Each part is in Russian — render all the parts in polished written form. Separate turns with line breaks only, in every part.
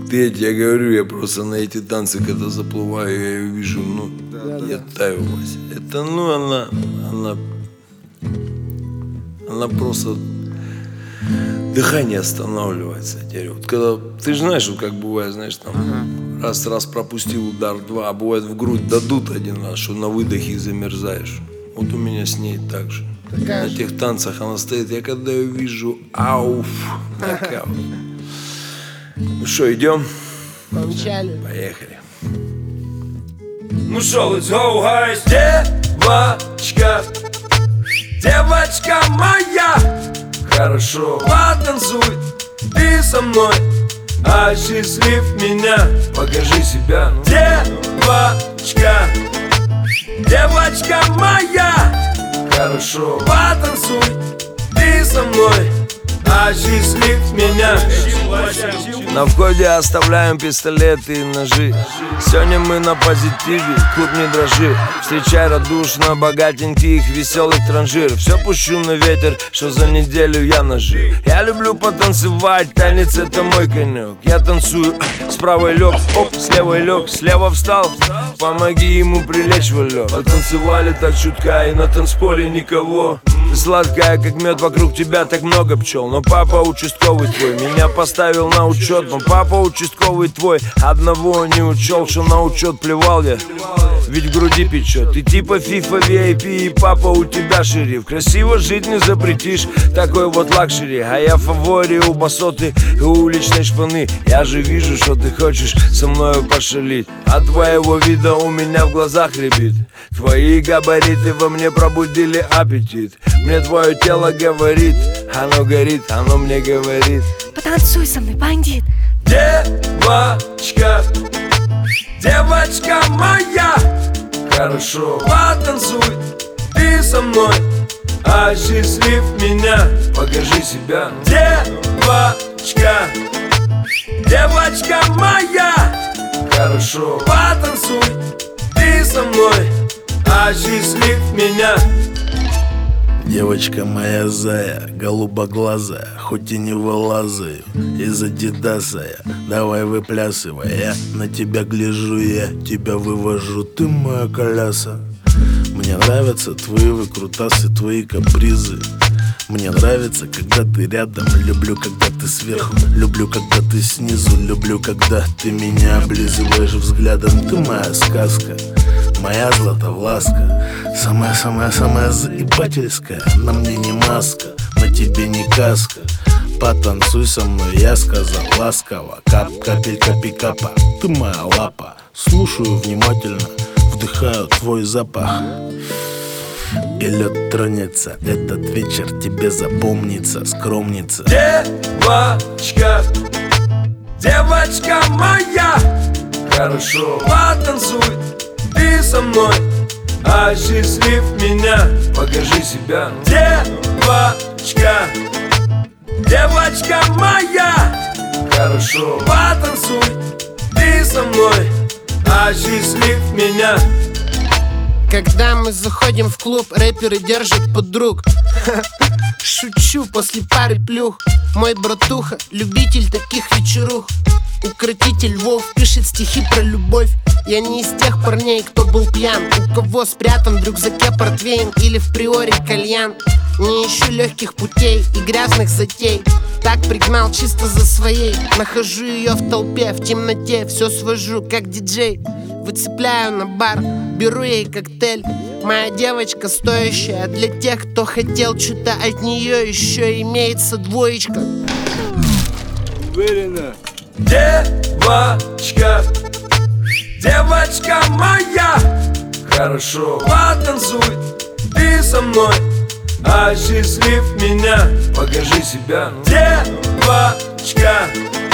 Я тебе говорю, я просто на эти танцы, когда заплываю, я ее вижу, ну, я таю, Вася. Это, ну, она просто дыхание останавливается. Теперь. Вот когда, ты же знаешь, вот как бывает, знаешь, там раз пропустил удар, два, а бывает в грудь дадут один раз, что на выдохе замерзаешь. Вот у меня с ней так же. На тех танцах она стоит, я когда ее вижу, ауф, нокаут. Ну что, идем?
Помчали.
Поехали. Ну что, let's go, guys. Девочка, девочка моя, хорошо потанцуй ты со мной, осчастлив меня, покажи себя. Девочка, девочка моя, хорошо потанцуй ты со мной, осчастлив меня. На входе оставляем пистолеты и ножи. Сегодня мы на позитиве, клуб не дрожи. Встречай радушно богатеньких, веселых транжир. Все пущу на ветер, что за неделю я нажил. Я люблю потанцевать, танец это мой конек. Я танцую, с правой лег, оп, с левой лег, слева встал, помоги ему прилечь в лег. Потанцевали так чутка и на танцполе никого. Ты сладкая, как мед, вокруг тебя так много пчел. Но папа участковый твой меня поставил на учет. Но папа участковый твой одного не учел, что на учет плевал я, ведь в груди печет. Ты типа FIFA VIP и папа у тебя шериф. Красиво жить не запретишь, такой вот лакшери. А я фавори у басоты и уличной шпаны. Я же вижу, что ты хочешь со мною пошалить. От твоего вида у меня в глазах рябит. Твои габариты во мне пробудили аппетит. Мне твое тело говорит, оно горит, оно мне говорит:
потанцуй со мной, бандит.
Девочка, девочка моя, хорошо потанцуй ты со мной, осчастлив меня, покажи себя. Девочка, девочка моя, хорошо потанцуй ты со мной, осчастлив меня.
Девочка моя зая, голубоглазая, хоть и не вылазаю из адидаса я. Давай выплясывай, я на тебя гляжу, я тебя вывожу, ты моя коляса. Мне нравятся твои выкрутасы, твои капризы. Мне нравится, когда ты рядом, люблю, когда ты сверху, люблю, когда ты снизу, люблю, когда ты меня облизываешь взглядом. Ты моя сказка, моя златовласка, самая-самая-самая заебательская. На мне не маска, на тебе не каска. Потанцуй со мной, я сказал ласково. Кап, капелька, пикапа, ты моя лапа. Слушаю внимательно, вдыхаю твой запах. И лед тронется, этот вечер тебе запомнится, скромница.
Девочка, девочка моя, хорошо потанцуй ты со мной, осчастлив меня, покажи себя. Девочка, девочка моя, хорошо потанцуй ты со мной, осчастлив меня.
Когда мы заходим в клуб, рэперы держат подруг. Шучу после пары плюх. Мой братуха, любитель таких вечерух. Укротитель Вов пишет стихи про любовь. Я не из тех парней, кто был пьян, у кого спрятан в рюкзаке портвейн или в приоре кальян. Не ищу легких путей и грязных затей. Так пригнал чисто за своей. Нахожу ее в толпе, в темноте. Все свожу, как диджей. Выцепляю на бар, беру ей коктейль. Моя девочка стоящая для тех, кто хотел что-то от нее. Еще имеется двоечка.
Уверенно. Девочка, девочка моя, хорошо потанцуй ты со мной, осчастлив меня, покажи себя. Девочка,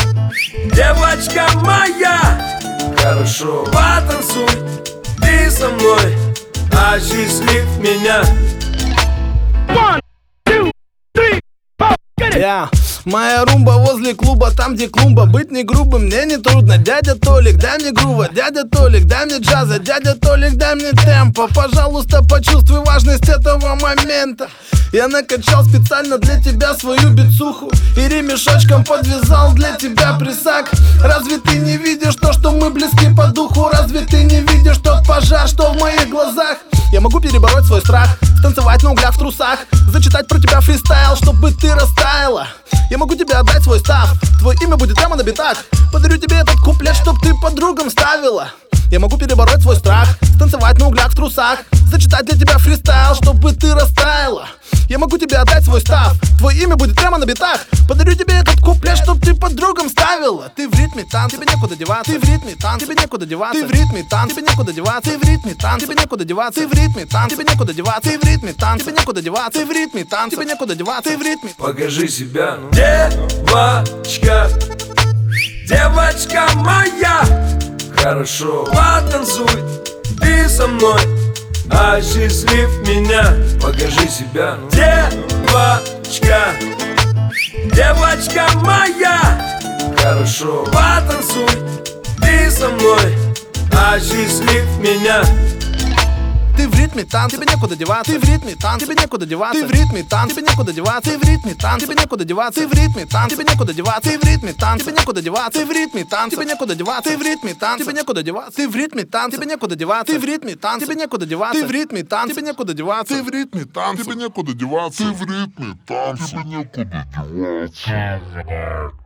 девочка моя, хорошо потанцуй ты со мной, осчастлив меня.
Yeah. Моя румба возле клуба, там где клумба. Быть не грубым мне не трудно. Дядя Толик, дай мне грува. Дядя Толик, дай мне джаза. Дядя Толик, дай мне темпа. Пожалуйста, почувствуй важность этого момента. Я накачал специально для тебя свою бицуху и ремешочком подвязал для тебя прессак. Разве ты не видишь то, что мы близки по духу? Разве ты не видишь тот пожар, что в моих глазах? Я могу перебороть свой страх, станцевать на углях в трусах, зачитать про тебя фристайл, чтобы ты растаяла. Я могу тебе отдать свой став, твое имя будет прямо на битах. Подарю тебе этот куплет, чтоб ты подругам ставила. Я могу перебороть свой страх, станцевать на углях в трусах, зачитать для тебя фристайл, чтобы ты растаяла. Я могу тебе отдать свой став, твое имя будет прямо на битах. Подарю тебе этот куплет, чтоб ты подругам ставила. Ты в ритме танца, тебе некуда деваться. Ты в ритме танца, тебе некуда деваться. Ты в ритме танца, тебе некуда деваться. Ты в ритме танца, тебе некуда деваться. Ты в ритме танца, тебе некуда деваться. Ты в ритме танца, тебе некуда деваться. Ты в ритме танца, тебе некуда деваться. Ты в ритме.
Покажи себя, девочка, девочка моя. Хорошо, потанцуй ты со мной, осчастлив меня. Покажи себя, девочка, девочка моя. Хорошо, потанцуй ты со мной, осчастлив меня.
Ты в ритме танца, тебе некуда деваться. Ты в ритме танца, тебе некуда деваться. Ты в ритме танца, тебе некуда деваться. Ты в ритме танца, тебе некуда деваться. Ты в ритме танца, тебе некуда деваться. Ты в ритме танца, тебе некуда деваться. Ты в ритме танца, тебе некуда деваться. Ты в ритме танца, тебе некуда деваться. Ты в ритме танца, тебе некуда деваться. Ты в ритме танца, тебе некуда деваться. Ты в ритме танца, тебе некуда деваться.
Ты в ритме танца, тебе некуда деваться. Ты в ритме танца, тебе некуда деваться.